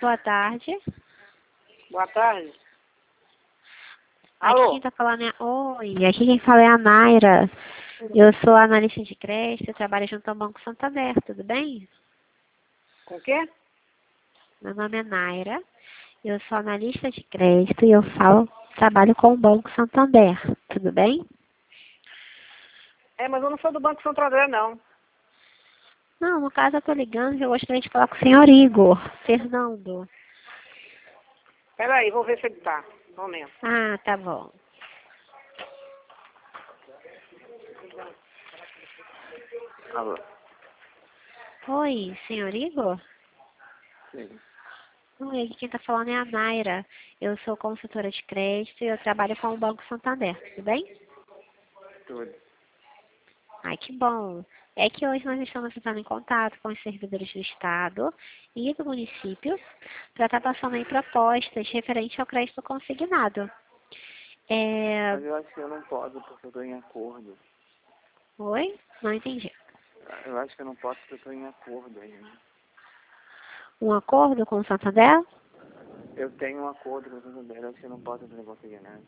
boa tarde. Boa tarde. Aqui Alô? quem tá falando é... Oi, aqui quem fala é a Naira. Eu sou analista de crédito, eu trabalho junto ao Banco Santander, tudo bem? Com o quê? Meu nome é Naira, eu sou analista de crédito e eu trabalho com o Banco Santander, tudo bem? Mas eu não sou do Banco Santander, não. Não, no caso eu tô ligando e eu gostaria de falar com o senhor Igor Fernando. Peraí, vou ver se ele tá. Um momento. Ah, tá bom. Alô? Oi, senhor Igor? Sim. Oi, aqui quem tá falando é a Naira. Eu sou consultora de crédito e eu trabalho com o Banco Santander, tudo bem? Tudo. Ai, que bom. É que hoje nós estamos entrando em contato com os servidores do Estado e do município para estar passando aí propostas referentes ao crédito consignado. Mas eu acho que eu não posso porque eu estou em acordo. Oi? Não entendi. Eu acho que eu não posso porque eu estou em acordo ainda. Um acordo com o Santander? Eu tenho um acordo com o Santander, eu acho que eu não posso fazer consignado.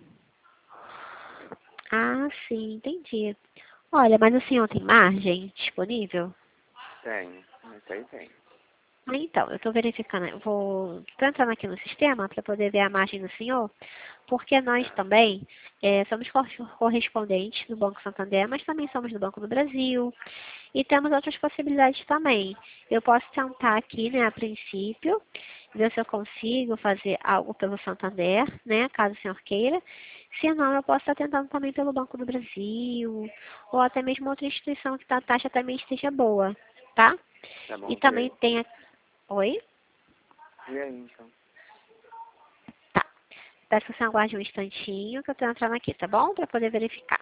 Ah, sim, entendi. Olha, mas o senhor tem margem disponível? Tenho, isso aí tem. Ah, então, eu estou verificando, tô entrando aqui no sistema para poder ver a margem do senhor, porque nós também somos correspondentes do Banco Santander, mas também somos do Banco do Brasil e temos outras possibilidades também. Eu posso tentar aqui, né, a princípio, ver se eu consigo fazer algo pelo Santander, né, caso o senhor queira. Se não, eu posso estar tentando também pelo Banco do Brasil, ou até mesmo outra instituição que a taxa também esteja boa, tá? Tá bom, E e também aí? tem... Oi? E aí, então? Tá. Peço que você aguarde um instantinho que eu estou entrando aqui, tá bom? Para poder verificar.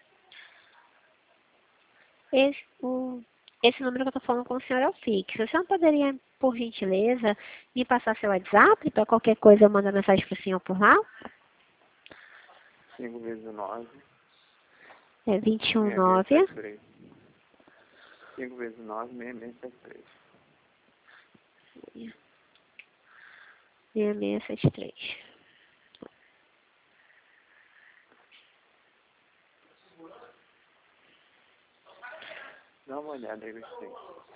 Esse número que eu estou falando com o senhor é o fixo. O senhor poderia, por gentileza, me passar seu WhatsApp? Para qualquer coisa eu mando mensagem para o senhor por lá? 5 vezes 9, É 219 6673. 5 vezes 9, 6673. 6673. Dá uma olhada aí, ver se tem.